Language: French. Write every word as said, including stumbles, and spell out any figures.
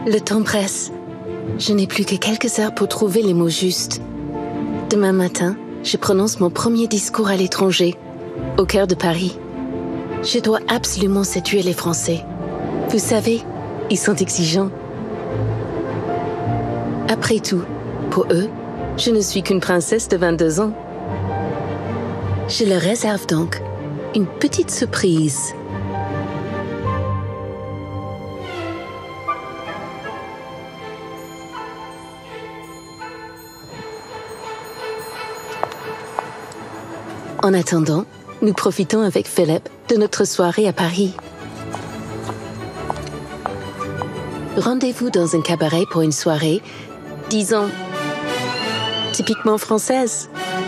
Le temps presse. Je n'ai plus que quelques heures pour trouver les mots justes. Demain matin, je prononce mon premier discours à l'étranger, au cœur de Paris. Je dois absolument séduire les Français. Vous savez, ils sont exigeants. Après tout, pour eux, je ne suis qu'une princesse de vingt-deux ans. Je leur réserve donc une petite surprise. En attendant, nous profitons avec Philippe de notre soirée à Paris. Rendez-vous dans un cabaret pour une soirée, disons, typiquement française.